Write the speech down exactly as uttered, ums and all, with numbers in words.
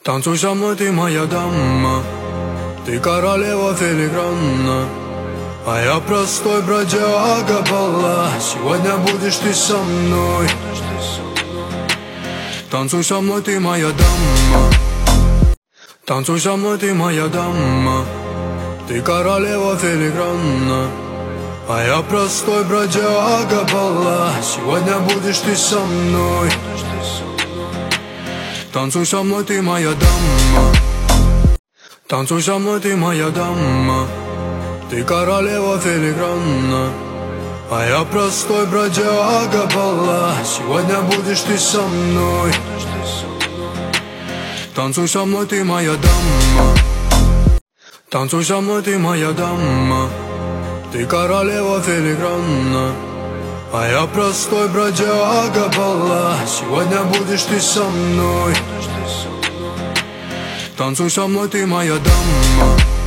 Танцуй со мной, ты моя дама, ты королева филигранна, а я простой бродяга бала. Сегодня будешь ты со мной. Танцуй со мной, ты моя дама, танцуй со мной, ты моя дама, ты королева филигранна, а я простой бродяга бала. Сегодня будешь ты со мной. Танцуй со мной, ты моя дама, танцуй со мной, ты моя дама, ты королева филигранна, а я простой бродяга бала. Сегодня будешь ты со мной. Танцуй со мной, ты моя дама, танцуй со мной, ты моя дама, ты королева филигранна, а я простой бродяга бала. Сегодня будешь ты со мной. Танцуй со мной, ты моя дама.